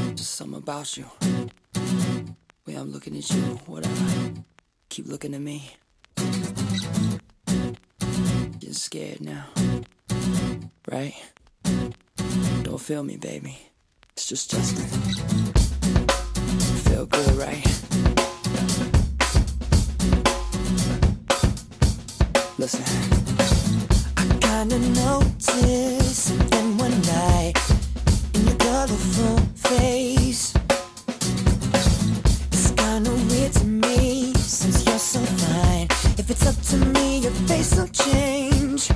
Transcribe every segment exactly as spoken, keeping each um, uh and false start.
Just something about you. Way I'm looking at you, whatever. Keep looking at me. Getting scared now, right? Don't feel me, baby. It's just Justin. Feel good, right? Listen. I kinda noticed something one night in your colorful face. It's kinda weird to me since you're so fine. If it's up to me, your face will change.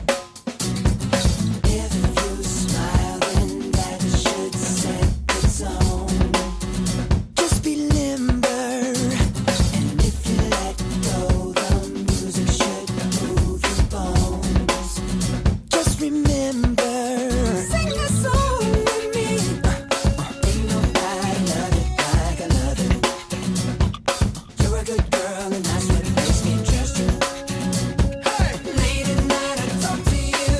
If you smile, then that should set the tone. Just be limber, and if you let go, the music should move your bones. Just remember, sing this song with me. Ain't nobody love it like I love it. You're a good girl, and that's what makes me trust you. Hey! Late at night I talk to you.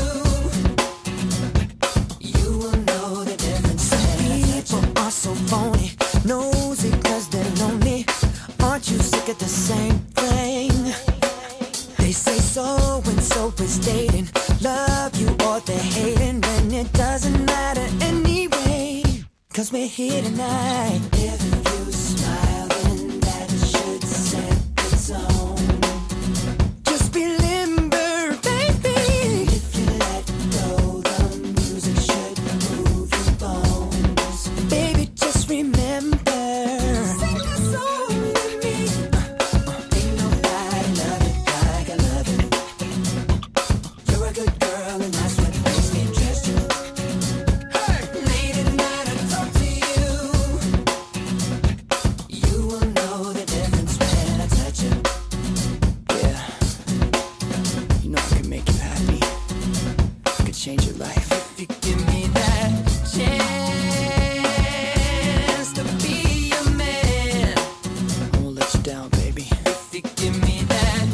You will know the difference. Some people are so phony, nosy 'cause they're lonely. Aren't you sick of the same thing? They say so and so is dating, love you or they're hating, when it doesn't matter anyway, 'cause we're here tonight. If you smile, then that should set the tone. Just be limber, baby. If you let go, the music should move your bones. Baby, just remember, sing a song with me. Ain't nobody love it like I love it. You're a good girl, and that's what makes me trust you. Hey! Late at night I talk to you. You will know the difference when I touch you. Yeah. You know I can make you happy. I could change your life. If you give me that chance to be your man, I won't let you down, baby. If you give me that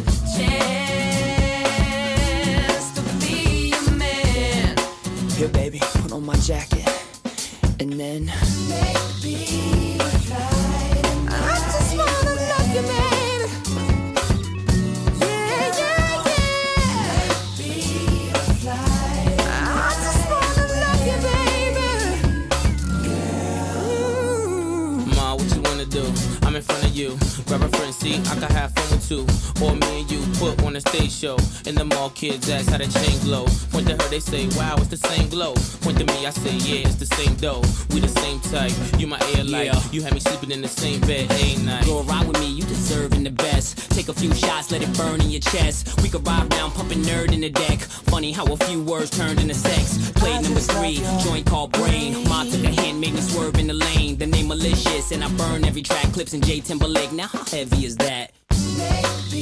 chance to be your man. Here, baby, put on my jacket. And then maybe fly. I just wanna love you, baby. Yeah, yeah, yeah. Maybe fly. I just wanna love you, baby. Girl. Ma, what you wanna do? I'm in front of you. Grab a friend, see, I can have fun with two. Or me and you put on a stage show. And the mall kids ask how the chain glow. Point to her, they say, wow, it's the same glow. Point to me, I say, yeah, it's the same dough. We the same type. You my air light. Yeah. You had me sleeping in the same bed a night. Go ride with me, you deserving the best. Take a few shots, let it burn in your chest. We could ride round, pumping nerd in the deck. Funny how a few words turned into sex. Play number three, joint called Brain. Ma took a hint, made me swerve in the lane. The name malicious, and I burn every track. Clips in J Timberlake. Now how heavy is that? Maybe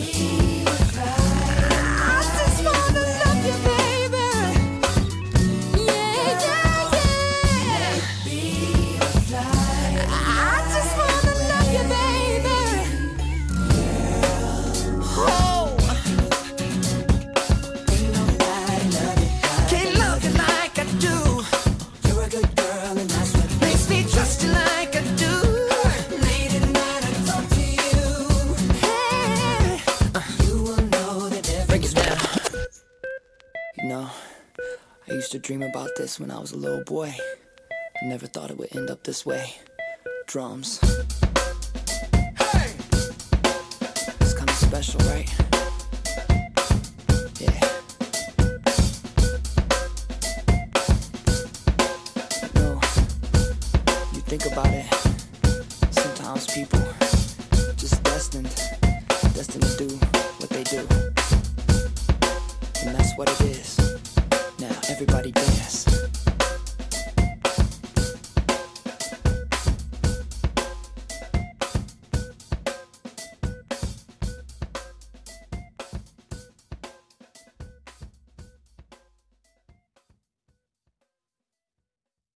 I just wanna love you, baby. Yeah, yeah, yeah. Maybe I just wanna love you, baby. Oh. Ain't nobody love you like Can't love you like I do. You're a good girl, and that's what makes me trust you like I do. Late at night I talk to you. Hey, you will know the difference. Break it down. You know, I used to dream about this when I was a little boy. I never thought it would end up this way. Drums. Hey! It's kind of special, right? Yeah. You know, you think about it, sometimes people